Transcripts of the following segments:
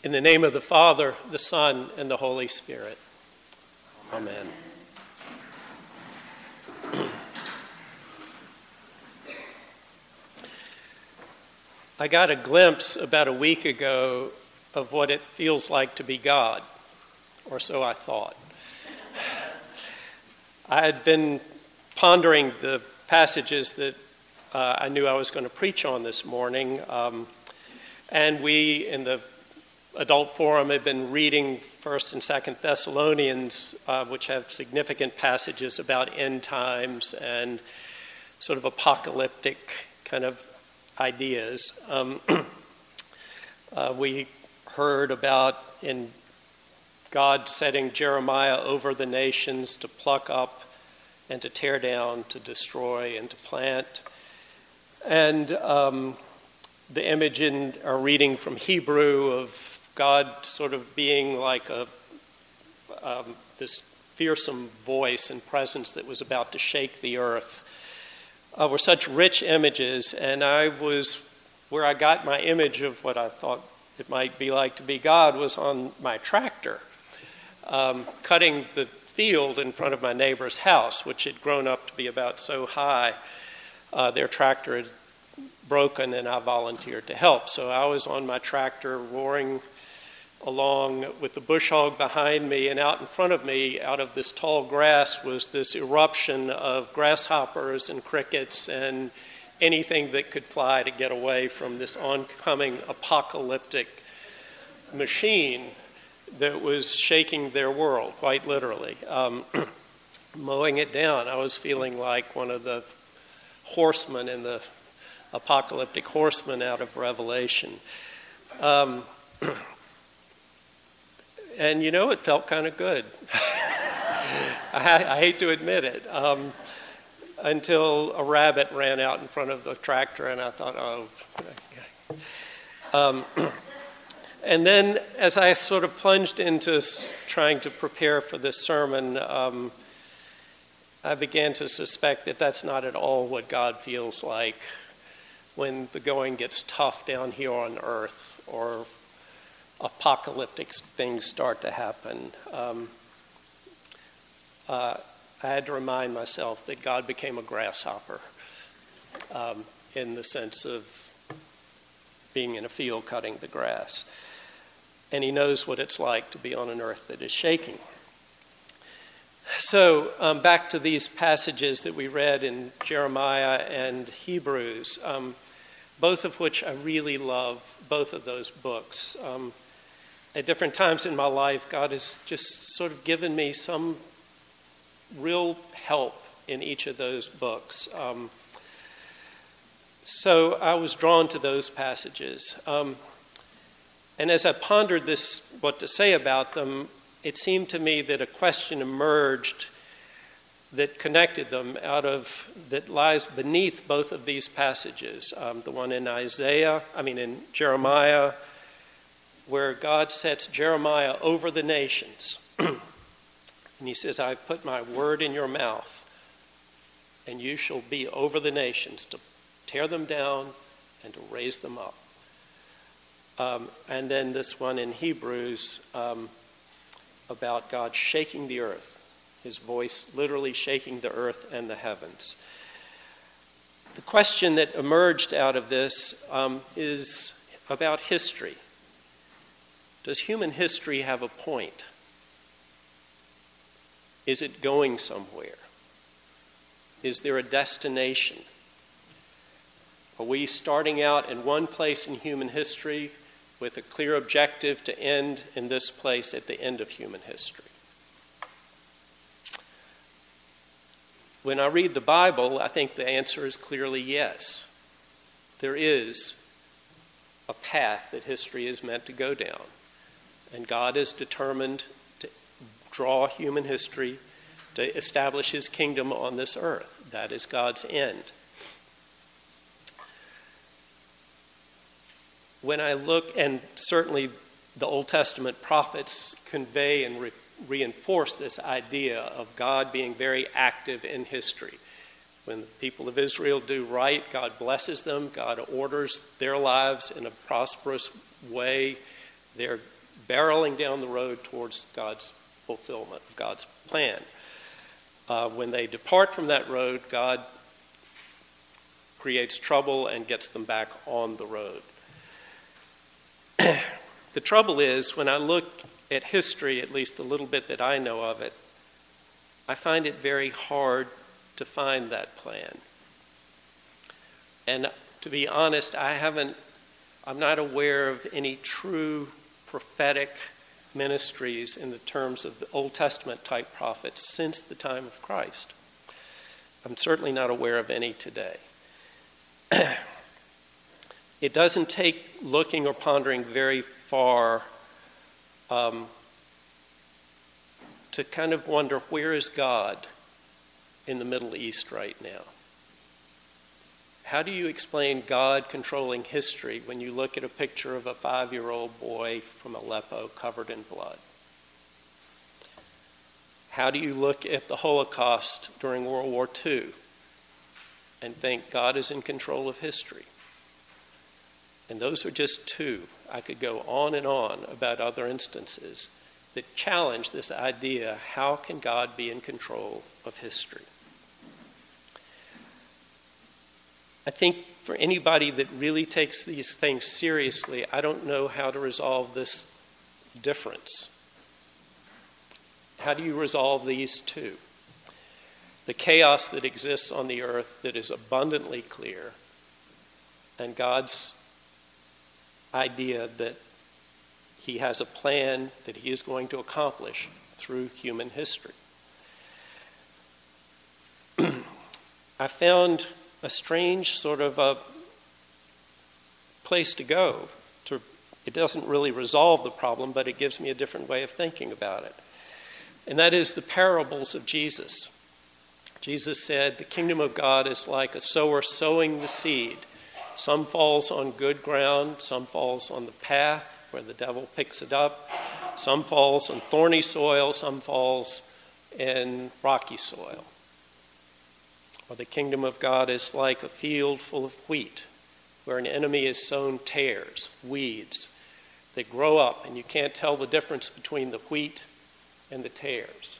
In the name of the Father, the Son, and the Holy Spirit. Amen. I got a glimpse about a week ago of what it feels like to be God, or so I thought. I had been pondering the passages that I knew I was going to preach on this morning, and we in the Adult Forum have been reading 1st and 2nd Thessalonians, which have significant passages about end times and sort of apocalyptic kind of ideas. We heard about in God setting Jeremiah over the nations to pluck up and to tear down, to destroy and to plant. And the image in our reading from Hebrew of God sort of being like this fearsome voice and presence that was about to shake the earth were such rich images, and where I got my image of what I thought it might be like to be God was on my tractor, cutting the field in front of my neighbor's house, which had grown up to be about so high. Their tractor had broken, and I volunteered to help. So I was on my tractor roaring along with the bush hog behind me, and out in front of me, out of this tall grass, was this eruption of grasshoppers and crickets and anything that could fly to get away from this oncoming apocalyptic machine that was shaking their world, quite literally. Mowing it down, I was feeling like one of the horsemen in the apocalyptic horsemen out of Revelation. And it felt kind of good. I hate to admit it. Until a rabbit ran out in front of the tractor, and I thought, and then as I sort of plunged into trying to prepare for this sermon, I began to suspect that that's not at all what God feels like when the going gets tough down here on earth, or apocalyptic things start to happen. I had to remind myself that God became a grasshopper in the sense of being in a field cutting the grass. And he knows what it's like to be on an earth that is shaking. So back to these passages that we read in Jeremiah and Hebrews, both of which I really love, both of those books. At different times in my life, God has just sort of given me some real help in each of those books. So I was drawn to those passages. And as I pondered what to say about them, it seemed to me that a question emerged that connected them that lies beneath both of these passages. The one in in Jeremiah, where God sets Jeremiah over the nations. And he says, I've put my word in your mouth, and you shall be over the nations to tear them down and to raise them up. And then this one in Hebrews about God shaking the earth, his voice literally shaking the earth and the heavens. The question that emerged out of this is about history. Does human history have a point? Is it going somewhere? Is there a destination? Are we starting out in one place in human history with a clear objective to end in this place at the end of human history? When I read the Bible, I think the answer is clearly yes. There is a path that history is meant to go down. And God is determined to draw human history to establish his kingdom on this earth. That is God's end. When I look, and certainly the Old Testament prophets convey and reinforce this idea of God being very active in history. When the people of Israel do right, God blesses them. God orders their lives in a prosperous way. They're barreling down the road towards God's fulfillment, God's plan. When they depart from that road, God creates trouble and gets them back on the road. The trouble is, when I look at history, at least the little bit that I know of it, I find it very hard to find that plan. And to be honest, I'm not aware of any true prophetic ministries in the terms of the Old Testament type prophets since the time of Christ. I'm certainly not aware of any today. It doesn't take looking or pondering very far to kind of wonder, where is God in the Middle East right now? How do you explain God controlling history when you look at a picture of a 5-year-old boy from Aleppo covered in blood? How do you look at the Holocaust during World War II and think God is in control of history? And those are just two. I could go on and on about other instances that challenge this idea, how can God be in control of history? I think for anybody that really takes these things seriously, I don't know how to resolve this difference. How do you resolve these two? The chaos that exists on the earth that is abundantly clear, and God's idea that he has a plan that he is going to accomplish through human history. I found a strange sort of a place to go. It doesn't really resolve the problem, but it gives me a different way of thinking about it. And that is the parables of Jesus. Jesus said, the kingdom of God is like a sower sowing the seed. Some falls on good ground, some falls on the path where the devil picks it up, some falls on thorny soil, some falls in rocky soil. Or the kingdom of God is like a field full of wheat, where an enemy has sown tares, weeds. They grow up, and you can't tell the difference between the wheat and the tares.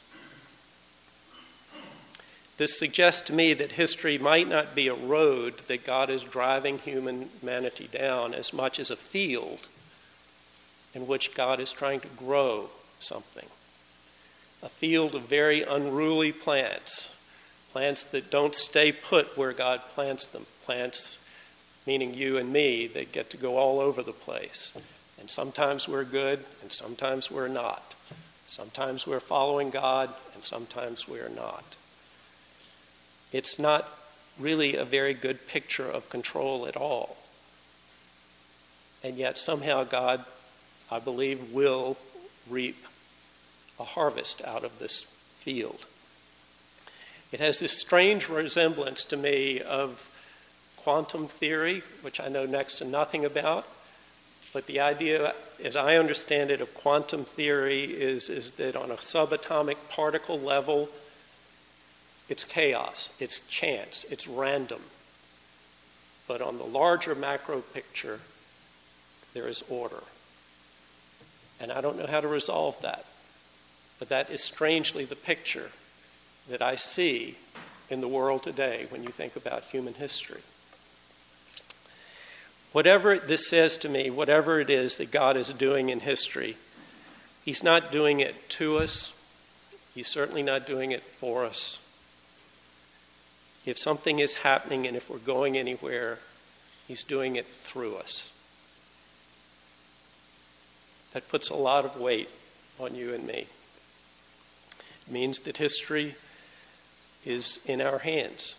This suggests to me that history might not be a road that God is driving humanity down as much as a field in which God is trying to grow something. A field of very unruly plants, plants that don't stay put where God plants them, plants meaning you and me that get to go all over the place. And sometimes we're good and sometimes we're not. Sometimes we're following God and sometimes we're not. It's not really a very good picture of control at all. And yet somehow God, I believe, will reap a harvest out of this field. It has this strange resemblance to me of quantum theory, which I know next to nothing about. But the idea, as I understand it, of quantum theory is that on a subatomic particle level, it's chaos, it's chance, it's random. But on the larger macro picture, there is order. And I don't know how to resolve that. But that is strangely the picture that I see in the world today when you think about human history. Whatever this says to me, whatever it is that God is doing in history, he's not doing it to us. He's certainly not doing it for us. If something is happening and if we're going anywhere, he's doing it through us. That puts a lot of weight on you and me. It means that history is in our hands.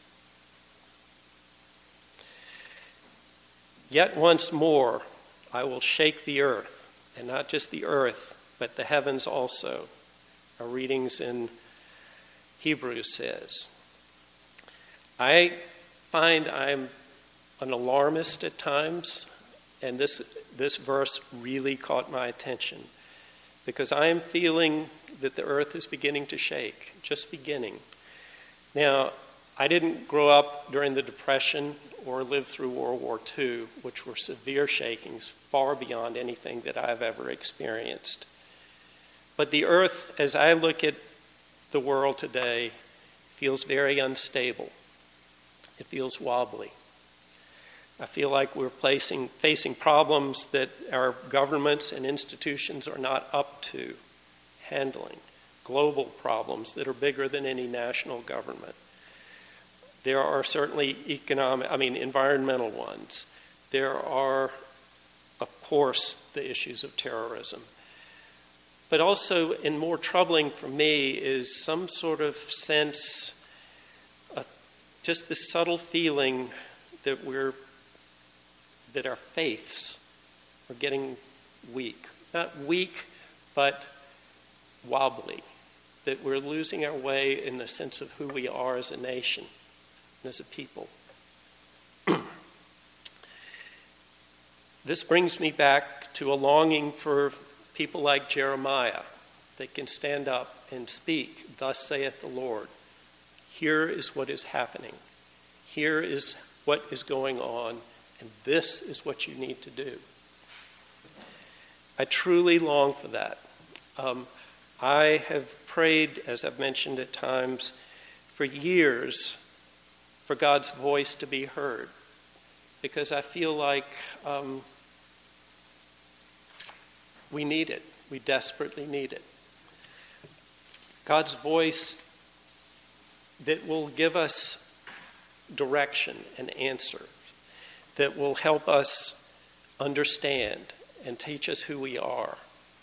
Yet once more, I will shake the earth, and not just the earth, but the heavens also. Our readings in Hebrews says. I find I'm an alarmist at times, and this verse really caught my attention, because I am feeling that the earth is beginning to shake, just beginning. Now, I didn't grow up during the Depression or lived through World War II, which were severe shakings far beyond anything that I've ever experienced. But the earth, as I look at the world today, feels very unstable. It feels wobbly. I feel like we're facing problems that our governments and institutions are not up to handling, global problems that are bigger than any national government. There are certainly environmental ones. There are, of course, the issues of terrorism. But also, and more troubling for me, is some sort of sense, just this subtle feeling that our faiths are getting weak. Not weak, but wobbly. That we're losing our way in the sense of who we are as a nation and as a people. This brings me back to a longing for people like Jeremiah that can stand up and speak, "Thus saith the Lord. Here is what is happening. Here is what is going on, and this is what you need to do." I truly long for that. I have prayed, as I've mentioned at times, for years for God's voice to be heard, because I feel like we need it. We desperately need it. God's voice that will give us direction and answer, that will help us understand and teach us who we are.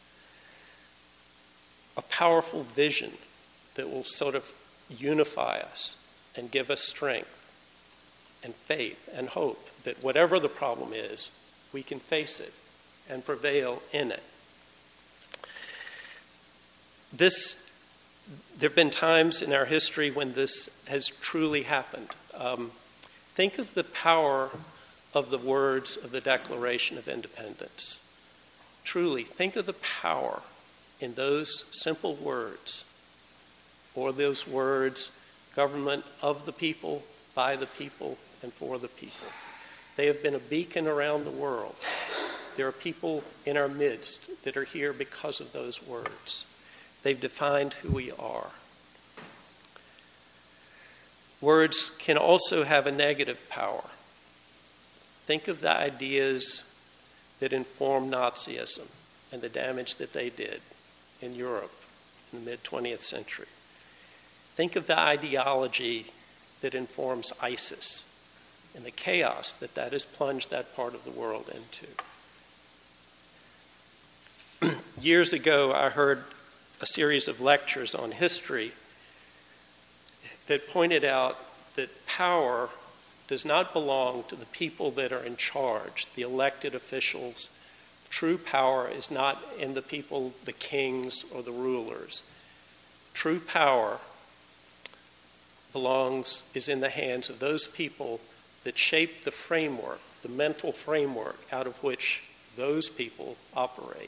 A powerful vision that will sort of unify us and give us strength and faith and hope that whatever the problem is, we can face it and prevail in it. There have been times in our history when this has truly happened. Think of the power of the words of the Declaration of Independence. Truly, think of the power in those simple words, or those words, government of the people, by the people, and for the people. They have been a beacon around the world. There are people in our midst that are here because of those words. They've defined who we are. Words can also have a negative power. Think of the ideas that informed Nazism and the damage that they did in Europe in the mid-20th century. Think of the ideology that informs ISIS and the chaos that has plunged that part of the world into. Years ago, I heard a series of lectures on history that pointed out that power does not belong to the people that are in charge, the elected officials. True power is not in the people, the kings or the rulers. True power is in the hands of those people that shape the framework, the mental framework out of which those people operate.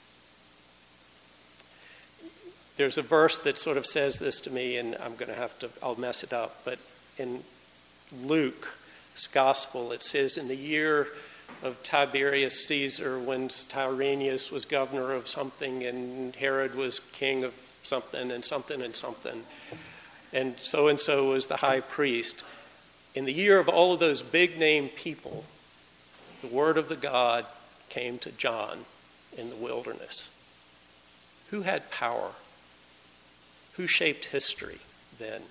There's a verse that sort of says this to me, and I'll mess it up, but in Luke's gospel, it says, in the year of Tiberius Caesar, when Tyrannus was governor of something and Herod was king of something and something and something, and so was the high priest. In the year of all of those big name people, the word of the God came to John in the wilderness. Who had power? Who shaped history then?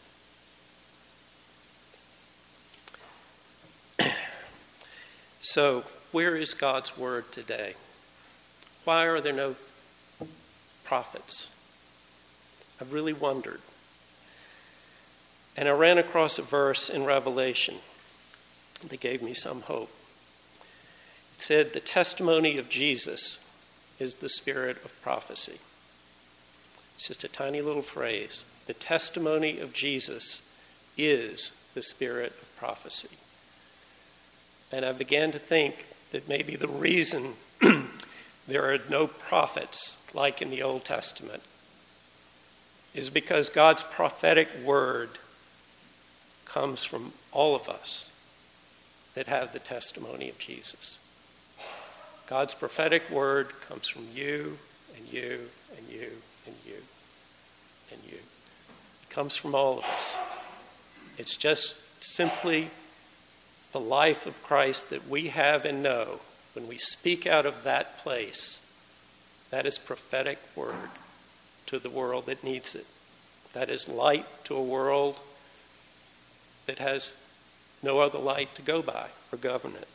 So, where is God's word today? Why are there no prophets? I've really wondered. And I ran across a verse in Revelation that gave me some hope. It said, the testimony of Jesus is the spirit of prophecy. It's just a tiny little phrase. The testimony of Jesus is the spirit of prophecy. And I began to think that maybe the reason there are no prophets like in the Old Testament is because God's prophetic word comes from all of us. that have the testimony of Jesus. God's prophetic word comes from you and you and you and you and you. It comes from all of us. It's just simply the life of Christ that we have and know. When we speak out of that place, that is prophetic word to the world that needs it. That is light to a world that has no other light to go by or govern it.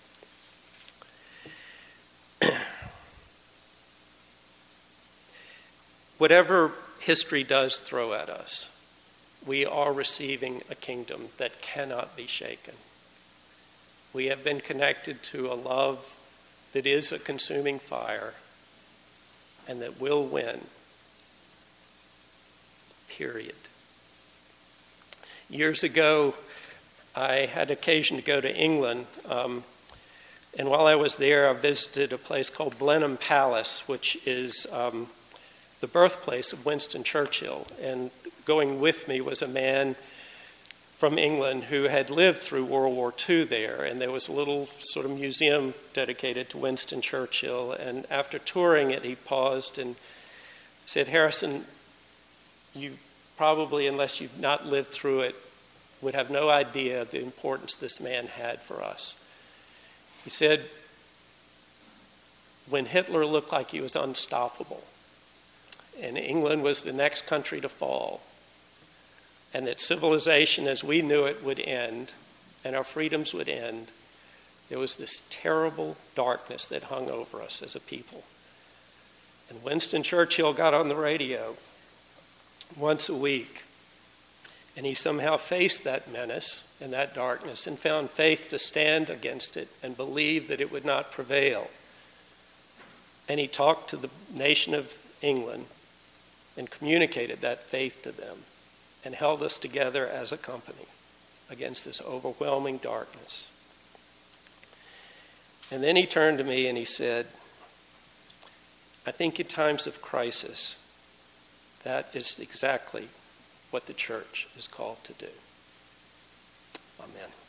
Whatever history does throw at us, we are receiving a kingdom that cannot be shaken. We have been connected to a love that is a consuming fire and that will win. Period. Years ago, I had occasion to go to England, and while I was there, I visited a place called Blenheim Palace, which is the birthplace of Winston Churchill. And going with me was a man from England who had lived through World War II there, and there was a little sort of museum dedicated to Winston Churchill. And after touring it, he paused and said, "Harrison, you probably, unless you've not lived through it, would have no idea the importance this man had for us." He said, when Hitler looked like he was unstoppable, and England was the next country to fall, and that civilization as we knew it would end, and our freedoms would end, there was this terrible darkness that hung over us as a people. And Winston Churchill got on the radio once a week, and he somehow faced that menace and that darkness and found faith to stand against it and believe that it would not prevail. And he talked to the nation of England and communicated that faith to them and held us together as a company against this overwhelming darkness. And then he turned to me and he said, "I think in times of crisis, that is exactly what the church is called to do." Amen.